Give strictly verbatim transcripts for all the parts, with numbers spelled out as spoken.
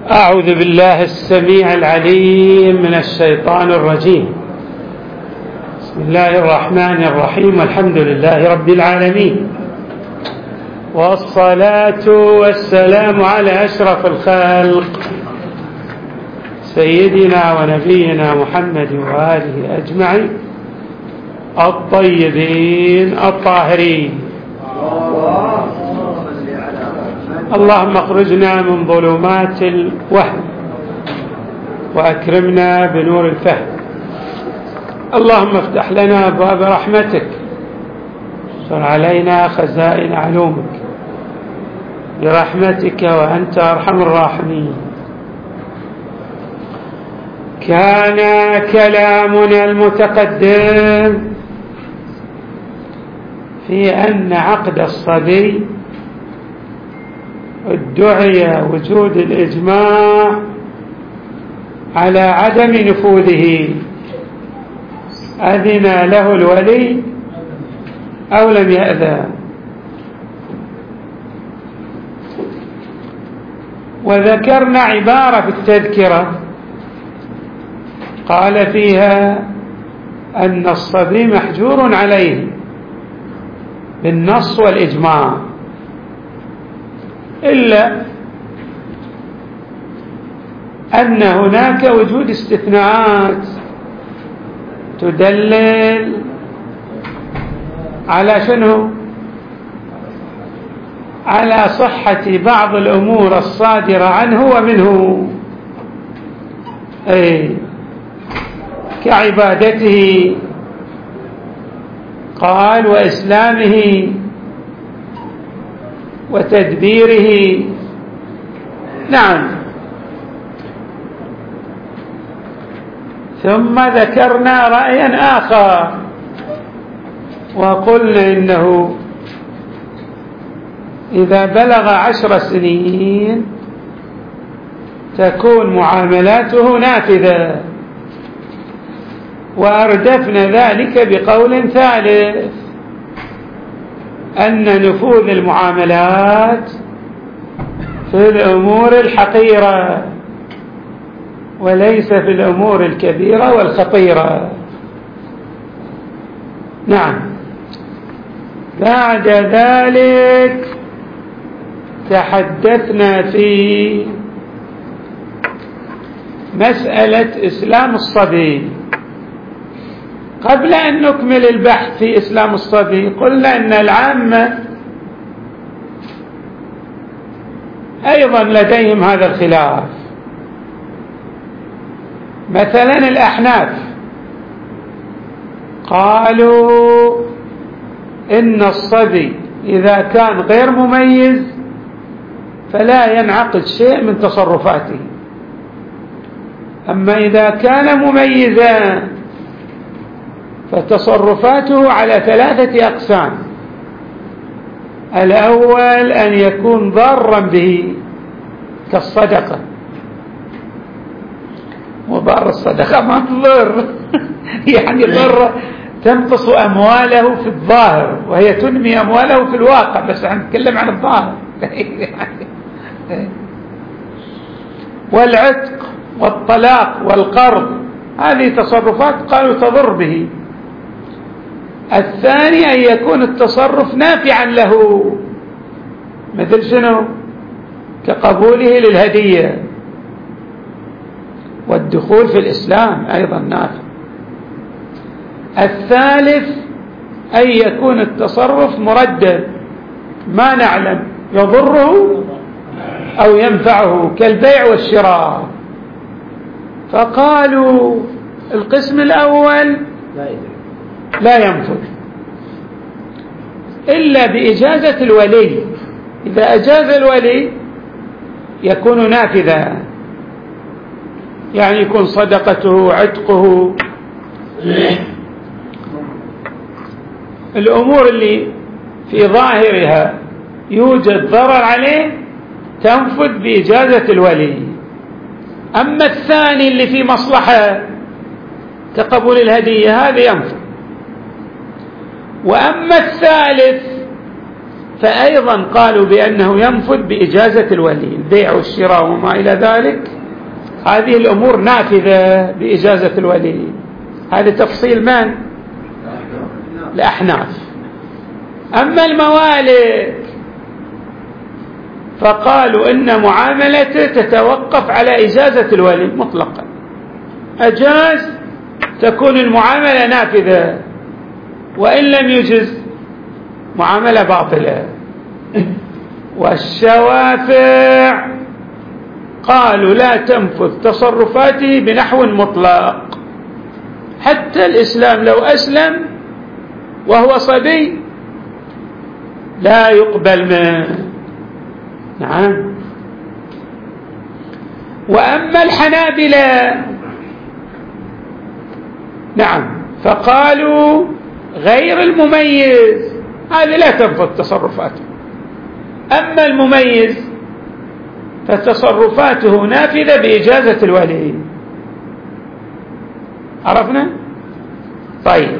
أعوذ بالله السميع العليم من الشيطان الرجيم. بسم الله الرحمن الرحيم، والحمد لله رب العالمين، والصلاة والسلام على أشرف الخلق سيدنا ونبينا محمد وآله أجمعين الطيبين الطاهرين. اللهم اخرجنا من ظلمات الوهم وأكرمنا بنور الفهم. اللهم افتح لنا أبواب رحمتك، انشر علينا خزائن علومك برحمتك وأنت أرحم الراحمين. كان كلامنا المتقدم في أن عقد الصبي ادعي وجود الإجماع على عدم نفوذه، أذن له الولي أو لم يأذن. وذكرنا عبارة في التذكرة قال فيها أن الصبي محجور عليه بالنص والإجماع، إلا أن هناك وجود استثناءات تدلل على شنو؟ على صحة بعض الأمور الصادرة عنه ومنه، أي كعبادته قال وإسلامه وتدبيره. نعم. ثم ذكرنا رأيا آخر وقلنا إنه إذا بلغ عشر سنين تكون معاملاته نافذة، وأردفنا ذلك بقول ثالث أن نفوذ المعاملات في الأمور الحقيرة وليس في الأمور الكبيرة والخطيرة. نعم. بعد ذلك تحدثنا في مسألة إسلام الصبي. قبل أن نكمل البحث في إسلام الصبي قلنا أن العامة أيضا لديهم هذا الخلاف. مثلا الأحناف قالوا إن الصبي إذا كان غير مميز فلا ينعقد شيء من تصرفاته، أما إذا كان مميزا فتصرفاته على ثلاثة أقسام. الأول أن يكون ضارا به كالصدقة، وضار الصدقة ما تضر يعني ضر تنقص أمواله في الظاهر وهي تنمي أمواله في الواقع، بس نتكلم عن الظاهر. والعتق والطلاق والقرض هذه تصرفات قالوا تضر به. الثاني أن يكون التصرف نافعا له، مثل شنو؟ كقبوله للهدية، والدخول في الإسلام أيضا نافع. الثالث أن يكون التصرف مردد، ما نعلم يضره أو ينفعه كالبيع والشراء. فقالوا القسم الأول لا ينفذ إلا بإجازة الولي، إذا أجاز الولي يكون نافذا، يعني يكون صدقته عتقه الأمور اللي في ظاهرها يوجد ضرر عليه تنفذ بإجازة الولي. أما الثاني اللي في مصلحة كقبول الهدية هذا ينفذ. وأما الثالث فأيضا قالوا بأنه ينفذ بإجازة الولي، البيع والشراء وما إلى ذلك هذه الأمور نافذة بإجازة الولي. هذا تفصيل من؟ الأحناف. أما الموالك فقالوا إن معاملته تتوقف على إجازة الولي مطلقا، أجاز تكون المعاملة نافذة، وإن لم يجز معاملة باطلة. والشوافع قالوا لا تنفذ تصرفاته بنحو مطلق، حتى الإسلام لو أسلم وهو صبي لا يقبل منه. نعم. وأما الحنابلة نعم فقالوا غير المميز هذه لا تنفذ تصرفاته، أما المميز فتصرفاته نافذة بإجازة الولي. عرفنا؟ طيب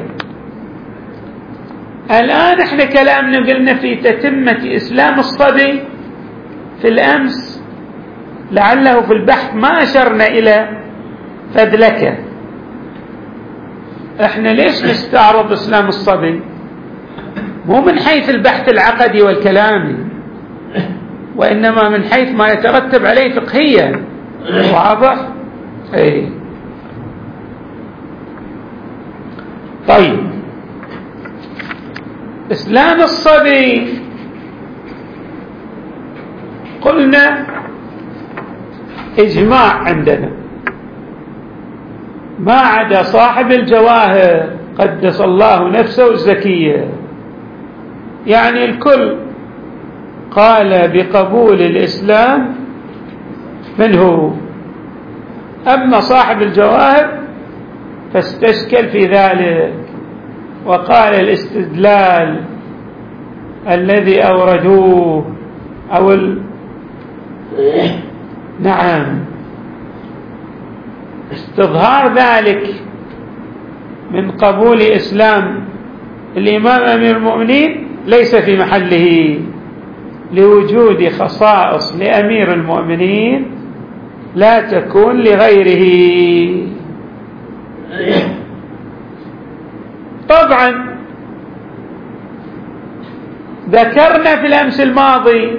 الآن احنا كلامنا قلنا في تتمة إسلام الصبي في الأمس، لعله في البحث ما أشرنا إلى فدلكة. احنا ليش نستعرض إسلام الصبي؟ مو من حيث البحث العقدي والكلامي، وإنما من حيث ما يترتب عليه فقهيا. واضح؟ اي طيب إسلام الصبي قلنا إجماع عندنا ما عدا صاحب الجواهر قدس الله نفسه الزكية، يعني الكل قال بقبول الإسلام من هو. أما صاحب الجواهر فاستشكل في ذلك وقال الاستدلال الذي أوردوه أو ال... نعم استظهار ذلك من قبول إسلام الإمام أمير المؤمنين ليس في محله، لوجود خصائص لأمير المؤمنين لا تكون لغيره. طبعا ذكرنا في الأمس الماضي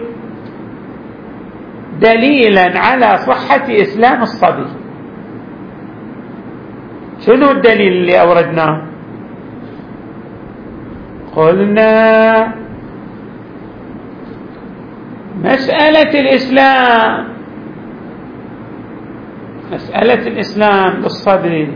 دليلا على صحة إسلام الصبي. شنو الدليل اللي أوردناه؟ قلنا مسألة الإسلام مسألة الإسلام للصبي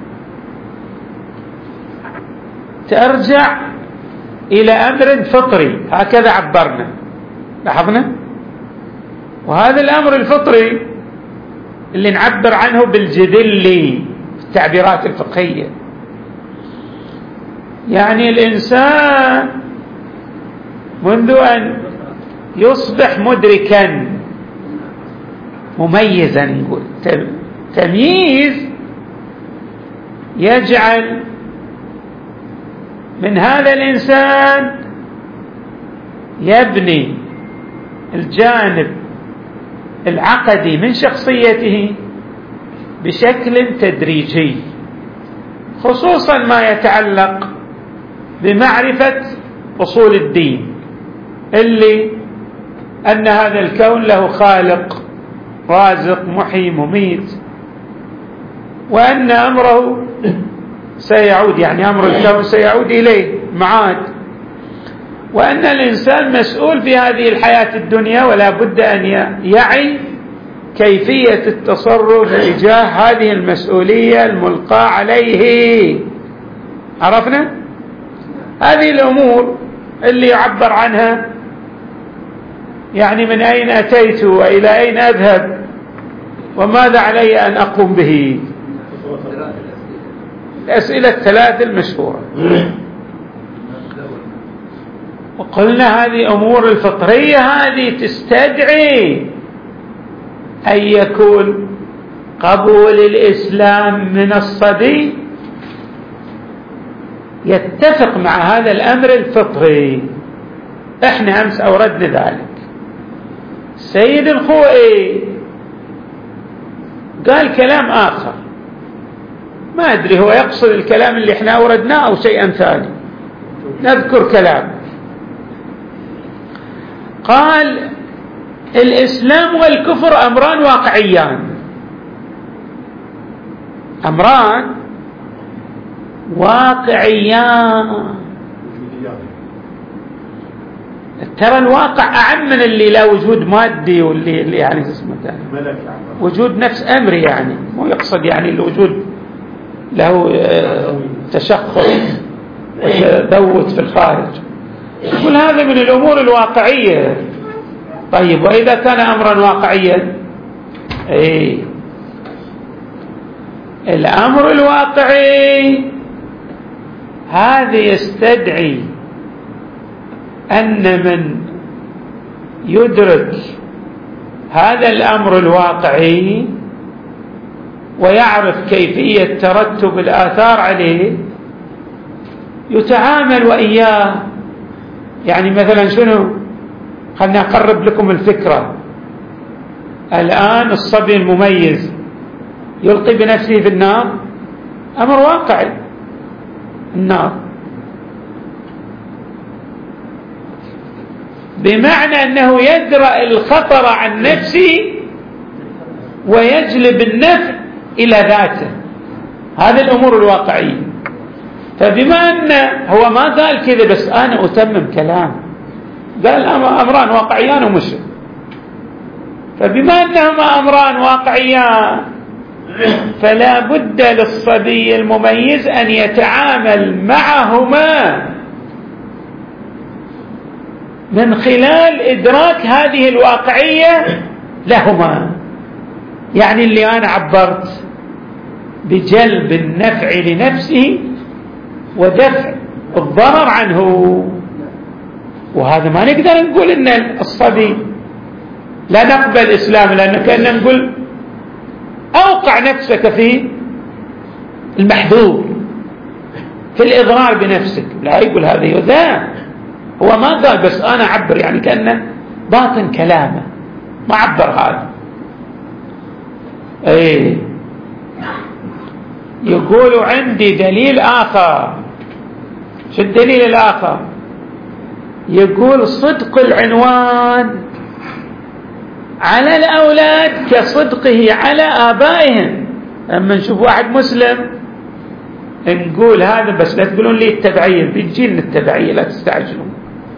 ترجع إلى أمر فطري، هكذا عبرنا. لاحظنا؟ وهذا الأمر الفطري اللي نعبر عنه بالجدلي في التعبيرات الفقهية، يعني الإنسان منذ أن يصبح مدركا مميزا، نقول تمييز يجعل من هذا الإنسان يبني الجانب العقدي من شخصيته بشكل تدريجي، خصوصا ما يتعلق بمعرفة أصول الدين، اللي أن هذا الكون له خالق رازق محيي مميت، وأن أمره سيعود، يعني أمر الكون سيعود إليه معاد، وأن الإنسان مسؤول في هذه الحياة الدنيا ولا بد أن يعي كيفية التصرف تجاه هذه المسؤولية الملقاة عليه. عرفنا؟ هذه الأمور اللي يعبر عنها يعني من أين أتيت وإلى أين أذهب وماذا علي أن أقوم به، الأسئلة الثلاث المشهورة. وقلنا هذه أمور الفطرية هذه تستدعي أن يكون قبول الإسلام من الصبي يتفق مع هذا الأمر الفطري. احنا امس اوردنا ذلك. سيد الخوئي قال كلام اخر، ما ادري هو يقصد الكلام اللي احنا اوردناه او شيئا ثاني، نذكر كلام. قال الاسلام والكفر امران واقعيان، امران واقعيان. ترى الواقع أعم من اللي لا وجود مادي واللي اللي يعني اسمه وجود نفس أمري، يعني مو يقصد يعني الوجود له تشخص وتذوت في الخارج. كل هذا من الأمور الواقعية. طيب وإذا كان أمرا واقعيا، أي الأمر الواقعي هذا يستدعي أن من يدرك هذا الأمر الواقعي ويعرف كيفية ترتب الآثار عليه يتعامل وإياه. يعني مثلا شنو، خلنا أقرب لكم الفكرة. الآن الصبي المميز يلقي بنفسه في النار، أمر واقعي، النار، بمعنى أنه يدرأ الخطر عن نفسه ويجلب النفع إلى ذاته. هذه الأمور الواقعية. فبما أن هو ما قال كذا، بس أنا أتمم كلام، قال أمران واقعيان ومشرك. فبما أنهما أمران واقعيان فلا بد للصبي المميز أن يتعامل معهما من خلال إدراك هذه الواقعية لهما. يعني اللي أنا عبرت بجلب النفع لنفسه ودفع الضرر عنه، وهذا ما نقدر نقول إن الصبي لا نقبل إسلام، لأنه كأننا نقول أوقع نفسك في المحذور، في الإضرار بنفسك. لا يقول هذا يذاب، هو ما قال بس أنا عبر، يعني كأنه باطن كلامه ما عبر هذا. ايه يقول عندي دليل آخر. شو الدليل الآخر؟ يقول صدق العنوان على الأولاد كصدقه على آبائهم. لما نشوف واحد مسلم نقول هذا، بس لا تقولون لي التبعية، بتجينا التبعية لا تستعجلون.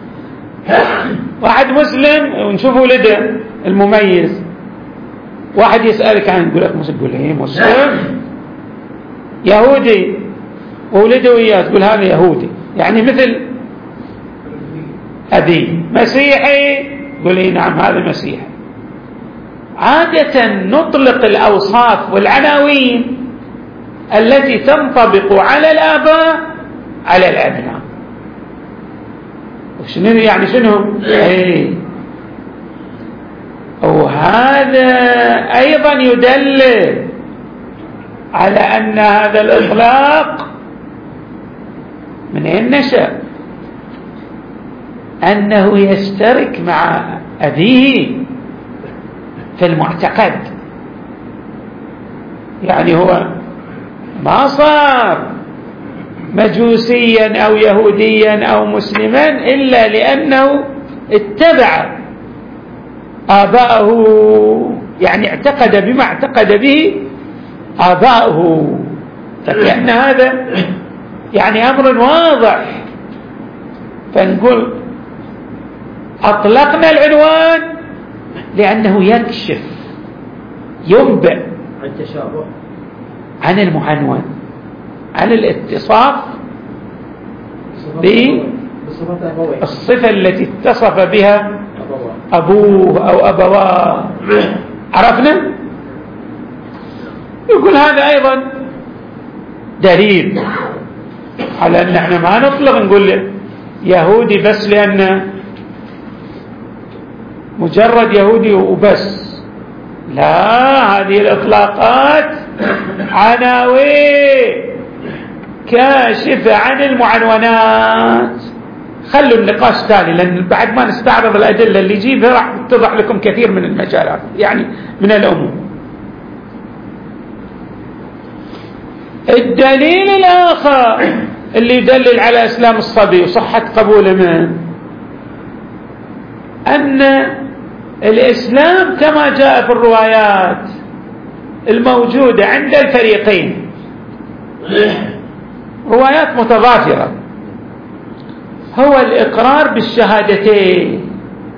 واحد مسلم ونشوف ولده المميز، واحد يسألك عنه يقول لك مسلم، تقول ايه مسلم؟ يهودي وولده وياه، تقول هذا يهودي، يعني مثل أبي. مسيحي، تقول ايه نعم هذا مسيحي. عادة نطلق الأوصاف والعناوين التي تنطبق على الآباء على الأبناء. شنو يعني شنو؟ ايه وهذا أيضا يدل على أن هذا الإطلاق من أين نشأ؟ أنه يشترك مع أبيه في المعتقد. يعني هو ما صار مجوسيا أو يهوديا أو مسلما إلا لأنه اتبع آباءه، يعني اعتقد بما اعتقد به آباءه. فكأن هذا يعني أمر واضح. فنقول أطلقنا العنوان لأنه يكشف، ينبئ عن التشابه، عن المعنون، عن الاتصاف بالصفة التي اتصف بها أبوه أو أبواه. عرفنا؟ يقول هذا أيضا دليل على أن احنا ما نطلق نقول يهودي بس لأن مجرد يهودي وبس. لا، هذه الإطلاقات عناوين كاشفة عن المعنونات. خلوا النقاش تالي، لأن بعد ما نستعرض الأدلة اللي يجيبها راح تتضح لكم كثير من المجالات، يعني من الأمور. الدليل الآخر اللي يدلل على إسلام الصبي وصحة قبوله منه أن الإسلام كما جاء في الروايات الموجودة عند الفريقين، روايات متضافرة، هو الإقرار بالشهادتين.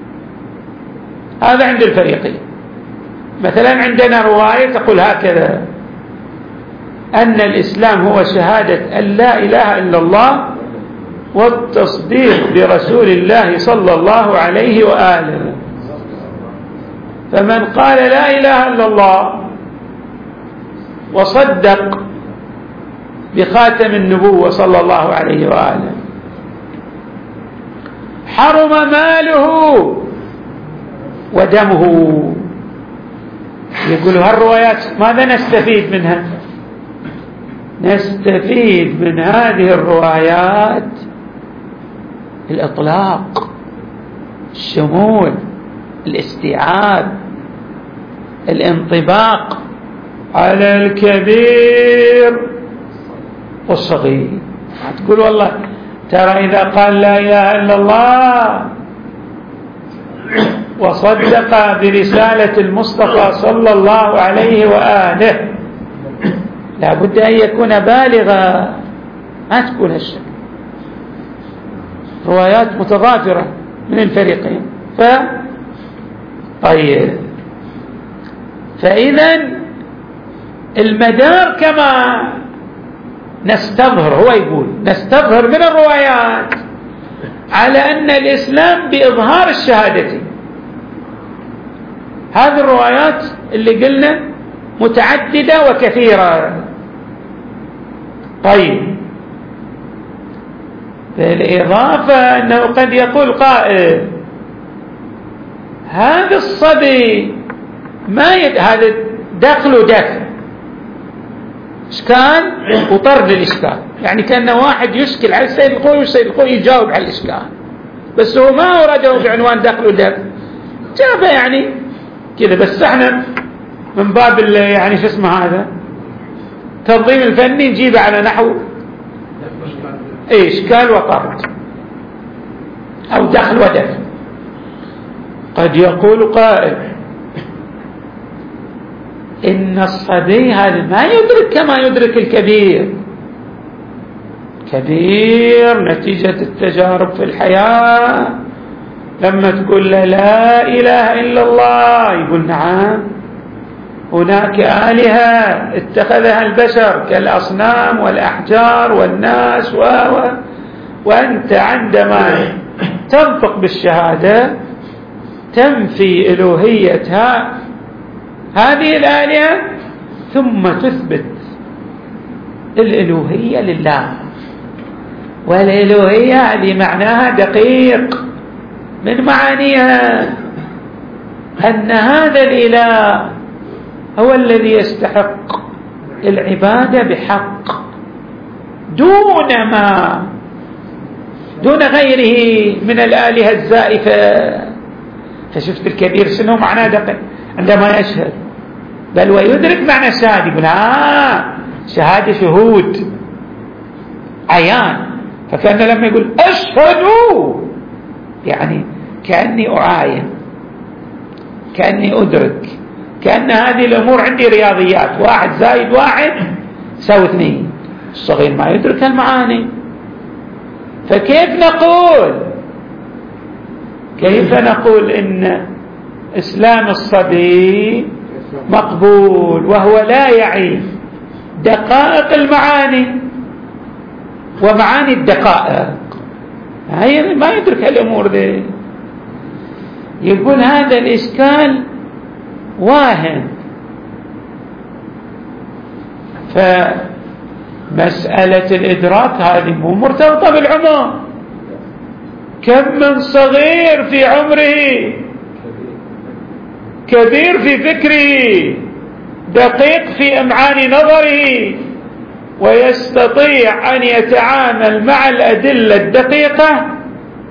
هذا عند الفريقين. مثلا عندنا رواية تقول هكذا: أن الإسلام هو شهادة أن لا إله إلا الله والتصديق برسول الله صلى الله عليه وآله، فمن قال لا إله إلا الله وصدق بخاتم النبوة صلى الله عليه وآله حرم ماله ودمه. يقولوا هالروايات ماذا نستفيد منها؟ نستفيد من هذه الروايات الإطلاق، الشمول، الاستيعاب، الانطباق على الكبير والصغير. تقول والله ترى إذا قال لا إله إلا الله وصدق برسالة المصطفى صلى الله عليه وآله لا بد أن يكون بالغا، ما تكون هالشيء. روايات متضافرة من الفريقين. ف طيب فإذا المدار كما نستظهر، هو يقول نستظهر من الروايات على أن الإسلام بإظهار الشهادتين. هذه الروايات اللي قلنا متعددة وكثيرة. طيب بالإضافة أنه قد يقول قائل هذا الصبي ما يد... هذا دخل ودفع، إشكال وطرد الإشكال، يعني كأنه واحد يشكل على السيد الخوي والسيد الخوي يجاوب على الإشكال، بس هو ما أورده بعنوان دخل ودفع، جابه يعني كذا. بس احنا من باب يعني شو اسمه هذا تنظيم الفني نجيبه على نحو ايه إشكال وطرد أو دخل ودفع. قد يقول قائل إن الصبي هذا ما يدرك كما يدرك الكبير، كبير نتيجة التجارب في الحياة، لما تقول له لا إله إلا الله يقول نعم هناك آلهة اتخذها البشر كالأصنام والأحجار والناس و... وأنت عندما تنطق بالشهادة تنفي ألوهيتها هذه الآلهة ثم تثبت الألوهية لله. والألوهية هذه معناها دقيق، من معانيها أن هذا الإله هو الذي يستحق العبادة بحق دون ما دون غيره من الآلهة الزائفة. فشفت الكبير شنو معناه دقيق عندما يشهد، بل ويدرك معنى الشهادة، يقول آه شهادة شهود عيان. فكان لما يقول أشهد يعني كأني أعاين، كأني أدرك، كأن هذه الأمور عندي رياضيات، واحد زائد واحد يساوي اثنين. الصغير ما يدرك المعاني. فكيف نقول كيف نقول إن إسلام الصبي مقبول وهو لا يعي دقائق المعاني ومعاني الدقائق؟ هي ما يدرك الأمور دي. يقول هذا الإشكال واهم. فمسألة الإدراك هذه مو مرتبطة بالعمر. كم من صغير في عمره كبير في فكره دقيق في إمعان نظره ويستطيع أن يتعامل مع الأدلة الدقيقة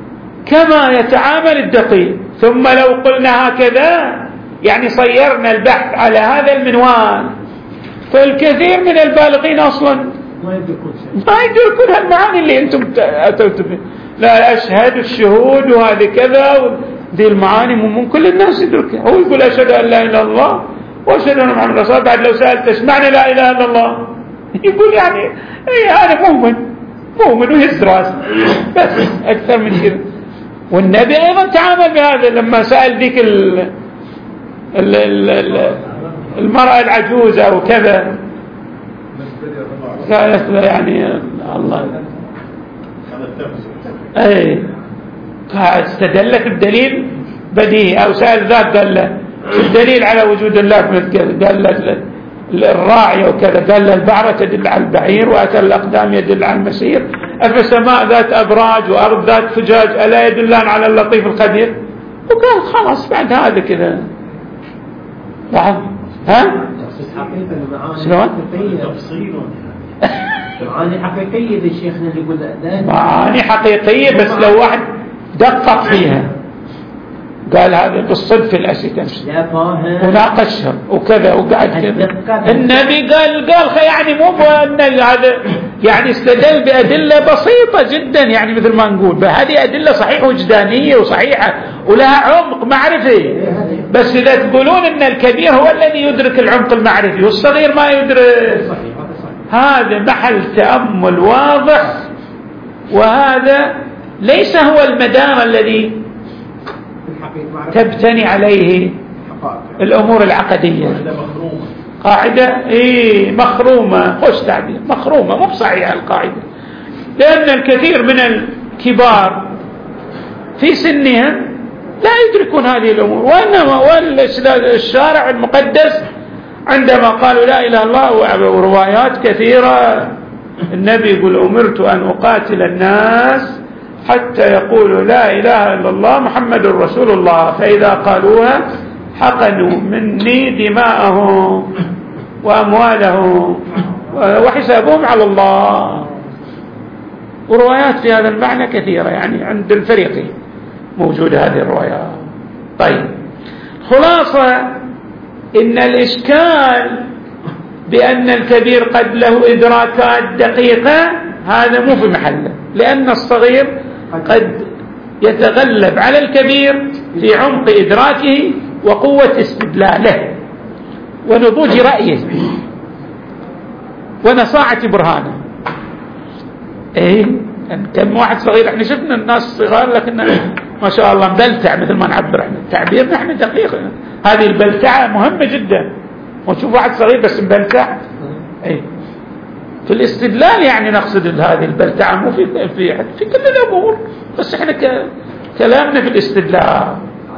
كما يتعامل الدقيق. ثم لو قلنا هكذا يعني صيرنا البحث على هذا المنوال، فالكثير من البالغين أصلا ما يدركون هالمعاني اللي أنتم أتوتم بها. لا أشهد الشهود وهذه كذا، دي المعاني مو كل الناس يدركها. هو يقول أشهد أن لا إله إلا الله وأشهد أن محمد رسول الله، بعد لو سألت ايش معنى لا إله إلا الله يقول يعني إيه أنا مؤمن مؤمن ويهز راسه بس، أكثر من كذا. والنبي أيضا تعامل بهذا لما سأل ذيك ال ال ال المرأة العجوزة أو كذا، قالت له يعني الله أي استدلت الدليل بديهي، أو سأل ذاك قال له الدليل على وجود الله، قال له الراعي وكذا، قال له البعرة تدل على البعير وأثر الأقدام يدل على المسير، أفسماء ذات أبراج وأرض ذات فجاج ألا يدلان على اللطيف القدير؟ وقال خلاص بعد هذا كذا بعد ها شلون معاني حقيقية يا شيخنا اللي يقول معاني حقيقية، بس لو واحد دقق فيها قال هذا بالصدف الأشي تمشي وناقشها وكذا وقعد كذا. النبي قال قال يعني مو هذا يعني استدل بأدلة بسيطة جدا، يعني مثل ما نقول بهذه أدلة صحيحة وجدانية وصحيحة ولها عمق معرفي. بس إذا تقولون إن الكبير هو الذي يدرك العمق المعرفي والصغير ما يدرك، هذا محل تأمل واضح، وهذا ليس هو المدار الذي تبتني عليه الأمور العقدية. قاعدة إيه مخرومة، خوش تعبير مخرومة، مو بصحيحة القاعدة، لأن الكثير من الكبار في سنهم لا يدركون هذه الأمور. وإنما والشارع المقدس عندما قالوا لا إله إلا الله، وروايات كثيرة النبي يقول أمرت أن أقاتل الناس حتى يقولوا لا إله إلا الله محمد رسول الله، فإذا قالوها حقنوا مني دماءهم وأموالهم وحسابهم على الله. وروايات في هذا المعنى كثيرة، يعني عند الفريقين موجودة هذه الروايات. طيب خلاصة إن الإشكال بأن الكبير قد له إدراكات دقيقة هذا مو في محله، لأن الصغير قد يتغلب على الكبير في عمق إدراكه وقوة استدلاله ونضوج رأيه ونصاعة برهانه. إيه كم واحد صغير، احنا شفنا الناس صغار لكن ما شاء الله مبلتع مثل ما نعبر احنا، التعبير نحن دقيق، هذه البلتعة مهمة جدا. ونشوف واحد صغير بس مبلتع ايه في الاستدلال، يعني نقصد هذه البلتعة مو في في في كل الامور، بس احنا ك... كلامنا في الاستدلال.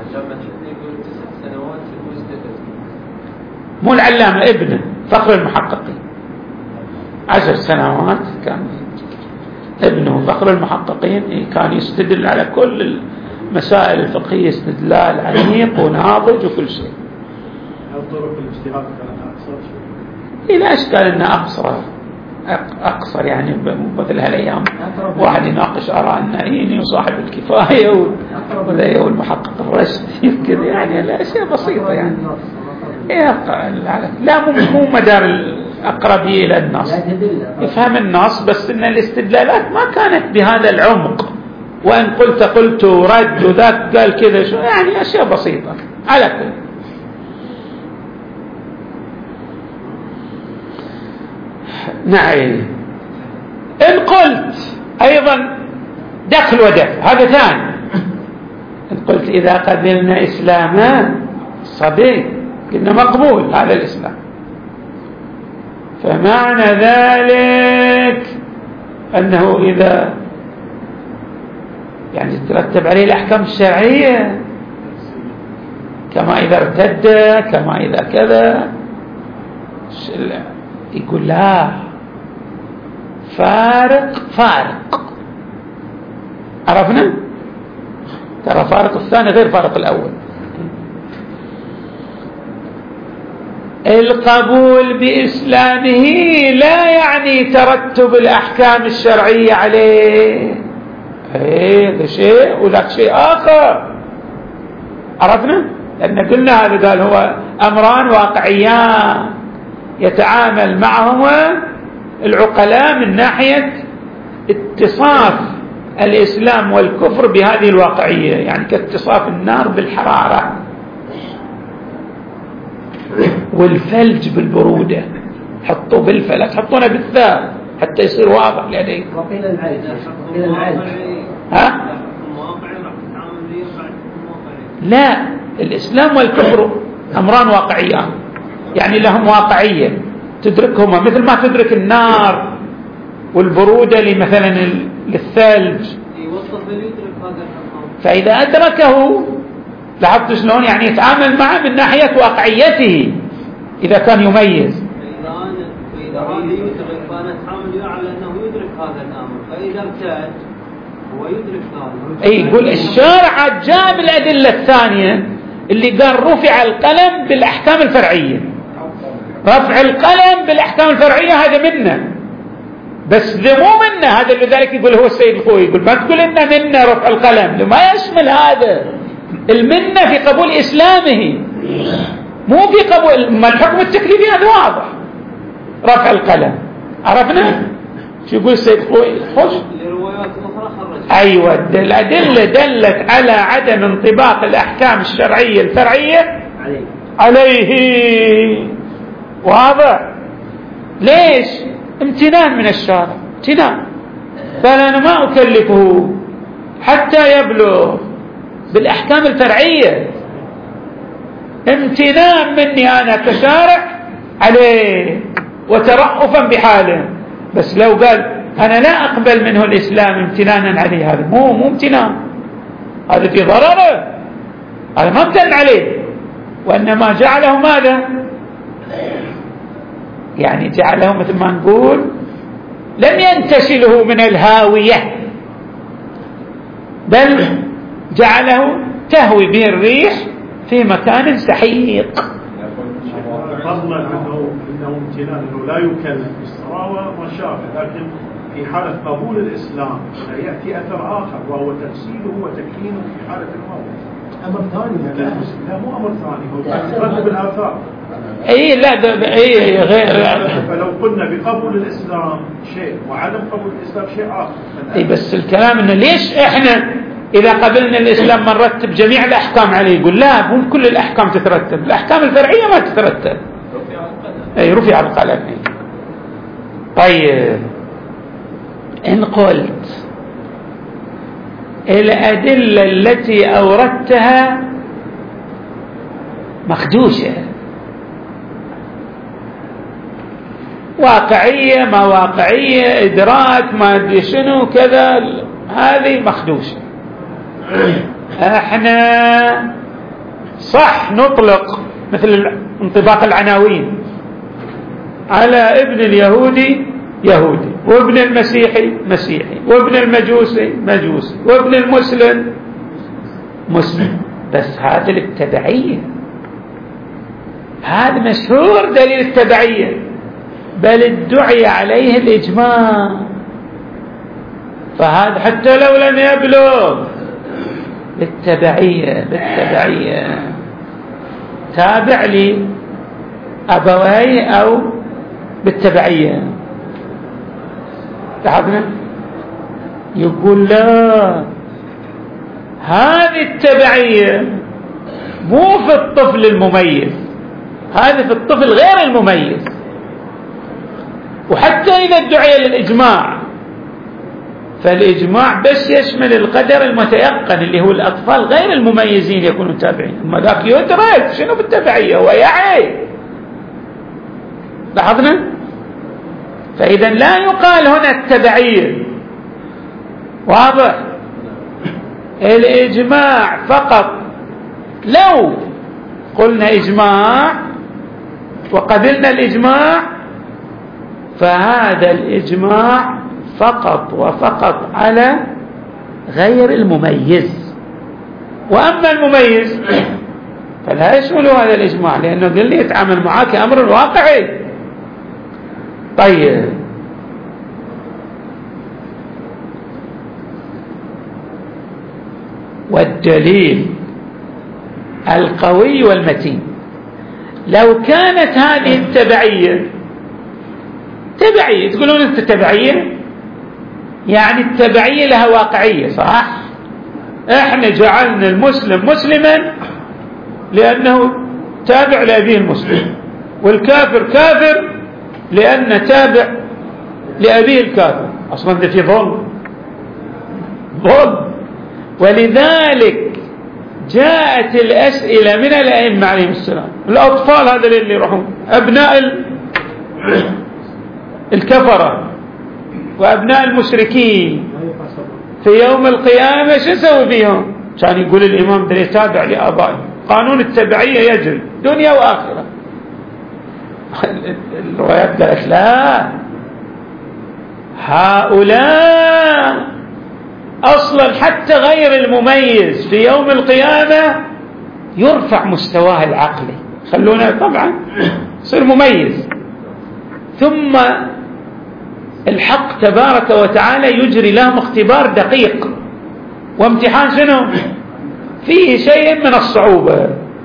مو العلامة ابنه فخر المحققين عشر سنوات كان ابنه فخر المحققين، كان يستدل على كل المسائل الفقهية استدلال عميق وناضج وكل شيء. الطرق الاجتهاد كانت أقصر شيء؟ لا أشكال أنها أقصر أقصر يعني مثل هالأيام واحد يناقش آراء النائين وصاحب الكفاية وذي والمحقق الرشدي كذا، يعني الأشياء بسيطة يعني. لا مو مو مدار الأقربية إلى النص، يفهم النص، بس إن الاستدلالات ما كانت بهذا العمق، وإن قلت قلت ورد وذاك قال كذا شو، يعني أشياء بسيطة على كل. نعم. إن قلت أيضا دخل ودفع هذا ثاني. إن قلت إذا قبلنا إسلاما صديق قلنا مقبول هذا الإسلام، فمعنى ذلك أنه إذا يعني ترتب عليه الأحكام الشرعية، كما إذا ارتد كما إذا كذا، يقول لا فارق فارق. عرفنا ترى فارق الثاني غير فارق الأول. القبول بإسلامه لا يعني ترتب الأحكام الشرعية عليه، هذا شيء وذاك شيء آخر. عرفنا؟ لأن قلنا هذا قال هو أمران واقعيان يتعامل معهما العقلاء من ناحية اتصاف الإسلام والكفر بهذه الواقعية، يعني كاتصاف النار بالحرارة والثلج بالبرودة. حطوا بالفلك، حطونا بالثاء حتى يصير واضح لديك. وقيل العلج وقيل العلج ها؟ لا، الإسلام والكفر أمران واقعيان، يعني لهم واقعية تدركهما مثل ما تدرك النار والبرودة لمثلا للثلج. فإذا أدركه لاحظت شلون يعني يتعامل معه من ناحية واقعيته إذا كان يميز. إذا هذا يدرك فأنا أتعامل على أنه يدرك هذا الأمر، فإذا ارتاج هو يدرك هذا. أي يقول الشارع جاب الأدلة الثانية اللي قال رفع القلم بالأحكام الفرعية. رفع القلم بالأحكام الفرعية هذا منا، بس ذا مو منا، هذا لذلك يقول هو السيد الخوي يقول ما تقول إن منا رفع القلم، لما يشمل هذا المنة في قبول إسلامه مو في قبول ما الحكم التكليفي. هذا واضح رفع القلم. عرفنا شو يقول السيد خوي؟ خش أيوة الأدلة دلت على عدم انطباق الأحكام الشرعية الفرعية عليه. واضح؟ ليش؟ امتنان من الشارع، امتنان. فأنا ما أكلفه حتى يبلغ بالأحكام الفرعية، امتنان مني أنا كشارع عليه وترأفا بحاله. بس لو قال أنا لا أقبل منه الإسلام امتنانا عليه، هذا مو مو امتنان، هذا في ضرره، هذا ما امتن عليه، وإنما جعله ماذا؟ يعني جعله مثل ما نقول لم ينتشله من الهاوية، بل جعله تهوي به الريح في مكان سحيق. فضلا انه انه امتنان انه لا يكلف بالصراوه ما شاء، لكن في حاله قبول الاسلام ياتي اثر اخر وهو تفسيره وتكيينه في حاله الموت. امر ثاني لا مو امر ثاني، هو يرتب الاثار. اي لا ده اي غير. فلو قلنا بقبول الاسلام شيء وعدم قبول الاسلام شيء اخر. اي بس الكلام انه ليش احنا اذا قبلنا الاسلام ما نرتب جميع الاحكام عليه؟ يقول لا مو كل الاحكام تترتب، الاحكام الفرعيه ما تترتب. اي رفع القلم. طيب ان قلت الادله التي اوردتها مخدوشه، واقعيه ما واقعيه، ادراك ما ادري شنو كذا، هذه مخدوشه. احنا صح نطلق مثل انطباق العناوين على ابن اليهودي يهودي، وابن المسيحي مسيحي، وابن المجوسي مجوسي، وابن المسلم مسلم، بس هذا للتبعية، هذا مشهور دليل التبعية، بل ادعي عليه الإجماع. فهذا حتى لو لم يبلغ بالتبعية بالتبعية تابع لي أبوي أو بالتبعية. لاحظنا يقول لا، هذه التبعية مو في الطفل المميز، هذه في الطفل غير المميز. وحتى إذا ادعي للإجماع فالإجماع بس يشمل القدر المتيقن اللي هو الأطفال غير المميزين يكونوا تابعين، أما ذاك يدرك شنو بالتبعية ويعي. لاحظنا؟ فإذا لا يقال هنا التبعية، واضح؟ الإجماع فقط. لو قلنا إجماع وقبلنا الإجماع فهذا الإجماع فقط وفقط على غير المميز، وأما المميز فلا يشمل هذا الإجماع، لأنه قل لي يتعامل معك كأمر واقعي. طيب والدليل القوي والمتين. لو كانت هذه التبعية تبعية، تقولون أنت تبعية، يعني التبعية لها واقعية، صح؟ احنا جعلنا المسلم مسلما لأنه تابع لأبيه المسلم، والكافر كافر لأنه تابع لأبيه الكافر. أصلا ده في ظلم، ظلم. ولذلك جاءت الأسئلة من الأئمة عليهم السلام، الأطفال هذا اللي يروحون أبناء الكفرة وأبناء المشركين في يوم القيامة شو يسوي فيهم؟ كان يقول الإمام ده يتابع لآبائه، قانون التبعية يجري دنيا وآخرة. الروايات قالت لا، هؤلاء أصلا حتى غير المميز في يوم القيامة يرفع مستواه العقلي، خلونا طبعا يصير مميز، ثم الحق تبارك وتعالى يجري لهم اختبار دقيق وامتحان شنو فيه شيء من الصعوبة،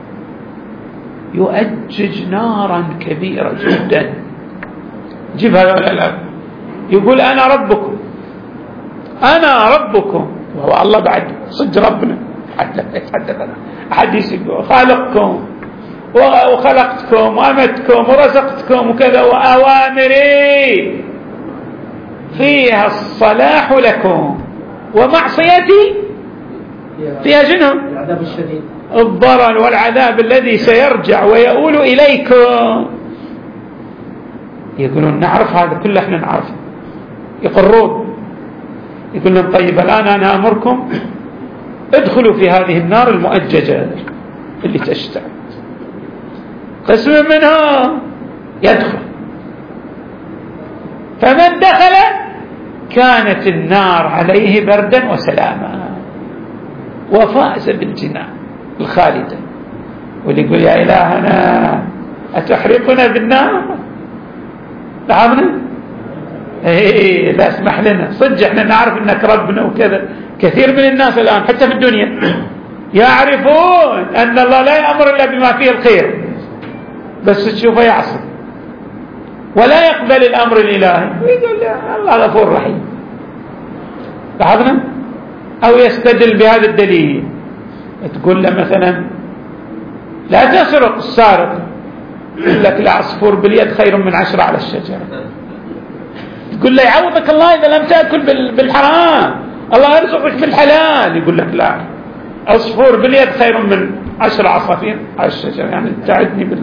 يؤجج نارا كبيرة جدا. جيب هذا الألعاب يقول أنا ربكم، أنا ربكم، وهو الله بعد صدق ربنا حتى يتحدثنا حديث خالقكم وخلقتكم وأمتكم ورزقتكم وكذا، وأوامري فيها الصلاح لكم ومعصيتي فيها جنهم العذاب الشديد، الضرر والعذاب الذي سيرجع ويؤول إليكم. يقولون نعرف هذا كله، احنا نعرفه. يقرون، يقول لهم طيب الآن أنا أمركم ادخلوا في هذه النار المؤججة اللي تشتعل، قسم منها يدخل، فمن دخل كانت النار عليه بردا وسلاما وفاز بالجنان الخالدة. واللي يقول يا إلهنا أتحرقنا بالنار، تعبنا ايه لا اسمح لنا، صدق احنا نعرف انك ربنا وكذا. كثير من الناس الآن حتى في الدنيا يعرفون أن الله لا يأمر إلا بما فيه الخير، بس تشوفه يعصي ولا يقبل الأمر الإلهي ويقول الله غفور رحيم. لاحظنا؟ أو يستدل بهذا الدليل، تقول له مثلا لا تسرق، السارق يقول لك العصفور باليد خير من عشرة على الشجرة. تقول له يعوضك الله إذا لم تأكل بالحرام، الله يرزقك بالحلال، يقول لك لا، عصفور باليد خير من عشر عصافير على الشجرة. يعني تعدني بال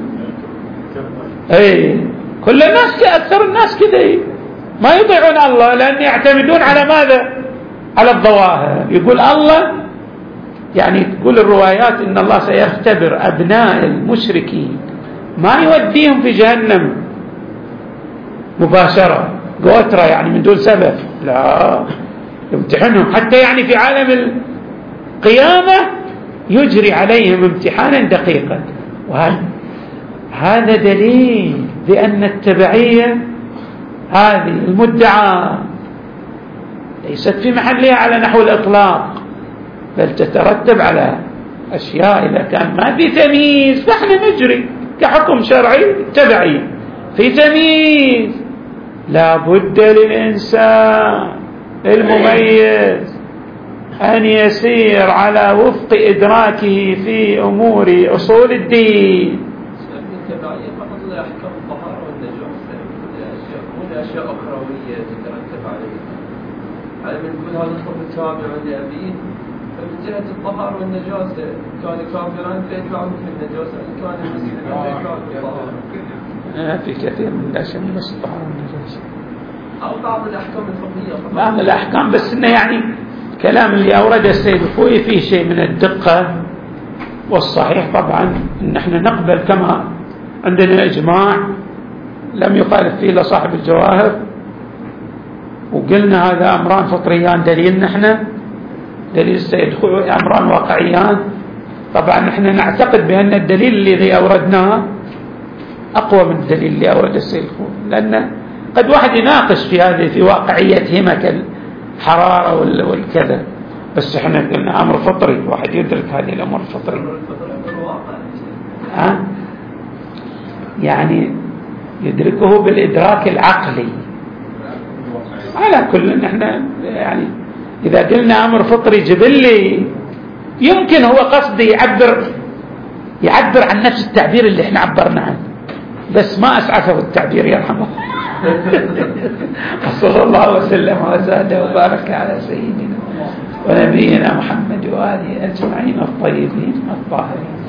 اي كل الناس، أكثر الناس كده ما يطيعون الله لأن يعتمدون على ماذا؟ على الظواهر. يقول الله، يعني تقول الروايات إن الله سيختبر أبناء المشركين، ما يوديهم في جهنم مباشرة قوترة يعني من دون سبب، لا، يمتحنهم حتى يعني في عالم القيامة يجري عليهم امتحانا دقيقا. وهذا هذا دليل بأن التبعية هذه المدعاة ليست في محلها على نحو الإطلاق، بل تترتب على أشياء. إذا كان ما في تمييز فإحنا نجري كحكم شرعي تبعي. في تمييز لا بد للإنسان المميز أن يسير على وفق إدراكه في أمور أصول الدين. التبعية فقط لأحكام الطهارة والنجاسة، ولا أشياء أخروية تترتب عليها. على من يقول هذا الطفل تابع لأبيه، فمن جهة الطهارة والنجاسة كان كافرا فيدفعه في النجاسة، إن كان مسلما فيدفعه في الطهارة. في كثير من الأشياء بس الطهارة والنجاسة أو بعض الأحكام الفقهية، بعض الأحكام، بس إنه يعني كلام اللي أورده السيد الخوئي فيه شيء من الدقة، والصحيح طبعا إن احنا نقبل كما عندنا إجماع لم يخالف فيه لصاحب الجواهر، وقلنا هذا أمران فطريان دليلنا احنا، دليل السيد الخوئي أمران واقعيان. طبعا نحن نعتقد بأن الدليل الذي أوردناه أقوى من الدليل اللي أورد السيد الخوئي، لأن قد واحد يناقش في هذه في واقعيتهما كالحرارة والكذا، بس احنا قلنا أمر فطري، واحد يدرك هذه الأمور الفطرية. ها؟ يعني يدركه بالإدراك العقلي. على كل نحن يعني إذا قلنا أمر فطري جبلي يمكن هو قصدي يعبر يعبر عن نفس التعبير اللي احنا عبرنا عنه، بس ما أسعفه التعبير يرحمه. صلى الله وسلم وزاد وبارك على سيدنا ونبينا محمد وآله أجمعين الطيبين الطاهرين.